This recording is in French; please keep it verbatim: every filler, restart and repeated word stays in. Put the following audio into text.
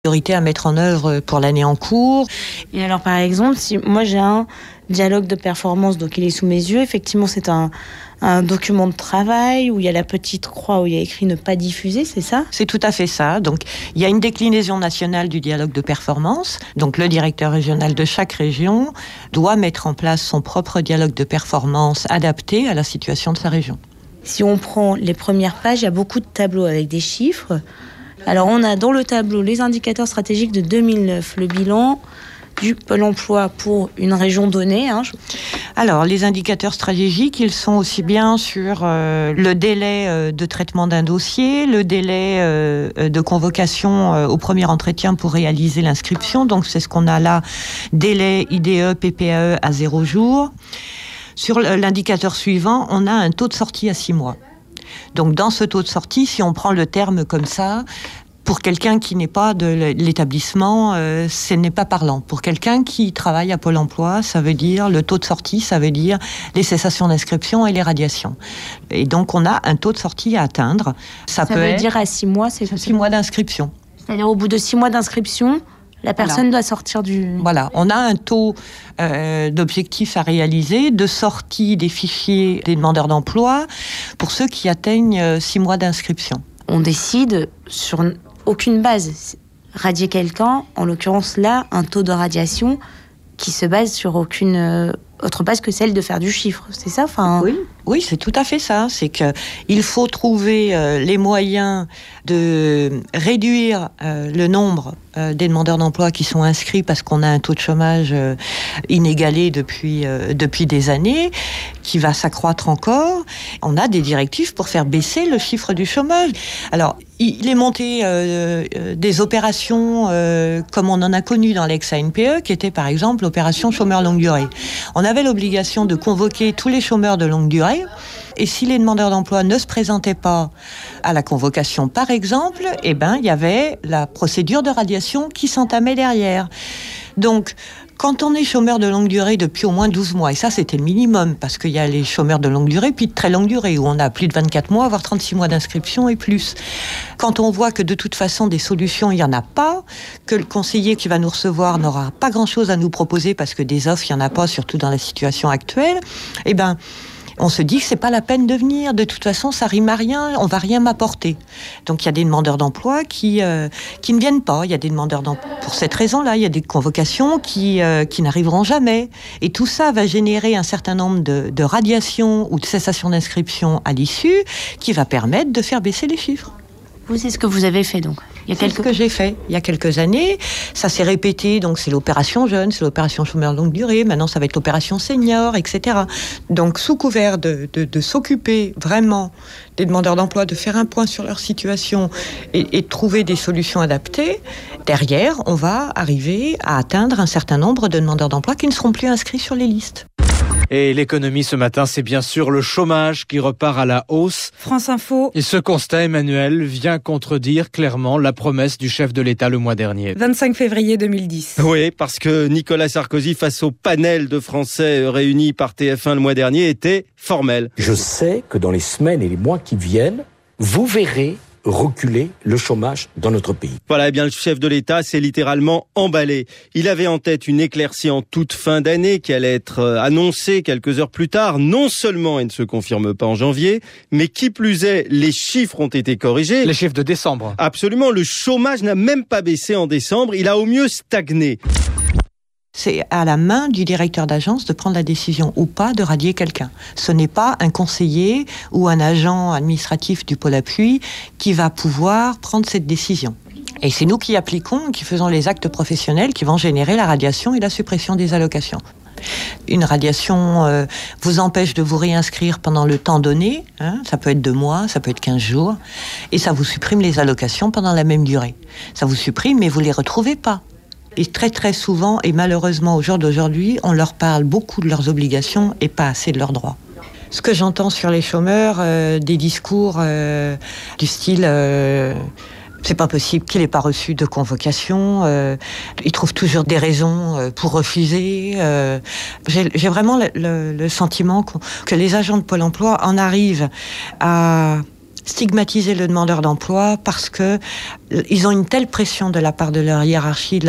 priorité à mettre en œuvre pour l'année en cours. Et alors par exemple, si moi j'ai un dialogue de performance, donc il est sous mes yeux, effectivement c'est un, un document de travail où il y a la petite croix où il y a écrit ne pas diffuser, c'est ça ? C'est tout à fait ça. Donc il y a une déclinaison nationale du dialogue de performance. Donc le directeur régional de chaque région doit mettre en place son propre dialogue de performance adapté à la situation de sa région. Si on prend les premières pages, il y a beaucoup de tableaux avec des chiffres. Alors on a dans le tableau les indicateurs stratégiques de deux mille neuf, le bilan du Pôle emploi pour une région donnée. Hein. Alors les indicateurs stratégiques, ils sont aussi bien sur euh, le délai euh, de traitement d'un dossier, le délai euh, de convocation euh, au premier entretien pour réaliser l'inscription. Donc c'est ce qu'on a là, délai I D E, P P A E à zéro jour. Sur l'indicateur suivant, on a un taux de sortie à six mois. Donc dans ce taux de sortie, si on prend le terme comme ça, pour quelqu'un qui n'est pas de l'établissement, euh, ce n'est pas parlant. Pour quelqu'un qui travaille à Pôle emploi, ça veut dire, le taux de sortie, ça veut dire les cessations d'inscription et les radiations. Et donc on a un taux de sortie à atteindre. Ça, ça peut veut être dire à six mois, c'est six mois d'inscription. C'est-à-dire au bout de six mois d'inscription, la personne voilà. doit sortir du... Voilà, on a un taux euh, d'objectifs à réaliser, de sortie des fichiers des demandeurs d'emploi pour ceux qui atteignent euh, six mois d'inscription. On décide sur aucune base. Radier quelqu'un, en l'occurrence là, un taux de radiation qui se base sur aucune euh, autre base que celle de faire du chiffre, c'est ça enfin... Oui, oui, c'est tout à fait ça. C'est qu'il faut trouver euh, les moyens de réduire euh, le nombre euh, des demandeurs d'emploi qui sont inscrits parce qu'on a un taux de chômage euh, inégalé depuis, euh, depuis des années, qui va s'accroître encore. On a des directives pour faire baisser le chiffre du chômage. Alors, il est monté euh, euh, des opérations euh, comme on en a connu dans l'ex-A N P E, qui était par exemple l'opération chômeur longue durée. On avait l'obligation de convoquer tous les chômeurs de longue durée, et si les demandeurs d'emploi ne se présentaient pas à la convocation, par exemple, eh ben, il y avait la procédure de radiation qui s'entamait derrière. Donc, quand on est chômeur de longue durée depuis au moins douze mois, et ça c'était le minimum, parce qu'il y a les chômeurs de longue durée, puis de très longue durée, où on a plus de vingt-quatre mois, voire trente-six mois d'inscription et plus. Quand on voit que de toute façon des solutions, il n'y en a pas, que le conseiller qui va nous recevoir n'aura pas grand-chose à nous proposer, parce que des offres, il n'y en a pas, surtout dans la situation actuelle, eh ben, on se dit que c'est pas la peine de venir. De toute façon, ça rime à rien, on va rien m'apporter. Donc il y a des demandeurs d'emploi qui euh, qui ne viennent pas. Il y a des demandeurs d'emploi pour cette raison-là. Il y a des convocations qui euh, qui n'arriveront jamais. Et tout ça va générer un certain nombre de, de radiations ou de cessations d'inscription à l'issue, qui va permettre de faire baisser les chiffres. Vous, c'est ce que vous avez fait donc. Il y a quelques... C'est ce que j'ai fait il y a quelques années. Ça s'est répété, donc c'est l'opération jeune, c'est l'opération chômeur longue durée, maintenant ça va être l'opération senior, et cetera. Donc sous couvert de, de, de s'occuper vraiment des demandeurs d'emploi, de faire un point sur leur situation et, et de trouver des solutions adaptées, derrière, on va arriver à atteindre un certain nombre de demandeurs d'emploi qui ne seront plus inscrits sur les listes. Et l'économie ce matin, c'est bien sûr le chômage qui repart à la hausse. France Info. Et ce constat, Emmanuel, vient contredire clairement la promesse du chef de l'État le mois dernier. vingt-cinq février deux mille dix. Oui, parce que Nicolas Sarkozy, face au panel de Français réunis par T F un le mois dernier, était formel. Je sais que dans les semaines et les mois qui viennent, vous verrez reculer le chômage dans notre pays. Voilà, eh bien le chef de l'État s'est littéralement emballé. Il avait en tête une éclaircie en toute fin d'année qui allait être annoncée quelques heures plus tard. Non seulement elle ne se confirme pas en janvier, mais qui plus est, les chiffres ont été corrigés. Les chiffres de décembre. Absolument, le chômage n'a même pas baissé en décembre, il a au mieux stagné. C'est à la main du directeur d'agence de prendre la décision ou pas de radier quelqu'un. Ce n'est pas un conseiller ou un agent administratif du pôle appui qui va pouvoir prendre cette décision. Et c'est nous qui appliquons, qui faisons les actes professionnels qui vont générer la radiation et la suppression des allocations. Une radiation euh, vous empêche de vous réinscrire pendant le temps donné, hein, ça peut être deux mois, ça peut être quinze jours, et ça vous supprime les allocations pendant la même durée. Ça vous supprime, mais vous ne les retrouvez pas. Et très très souvent, et malheureusement au jour d'aujourd'hui, on leur parle beaucoup de leurs obligations et pas assez de leurs droits. Ce que j'entends sur les chômeurs, euh, des discours euh, du style euh, « c'est pas possible qu'il n'ait pas reçu de convocation euh, », ils trouvent toujours des raisons euh, pour refuser. Euh, j'ai, j'ai vraiment le, le, le sentiment que les agents de Pôle emploi en arrivent à stigmatiser le demandeur d'emploi parce que ils ont une telle pression de la part de leur hiérarchie, de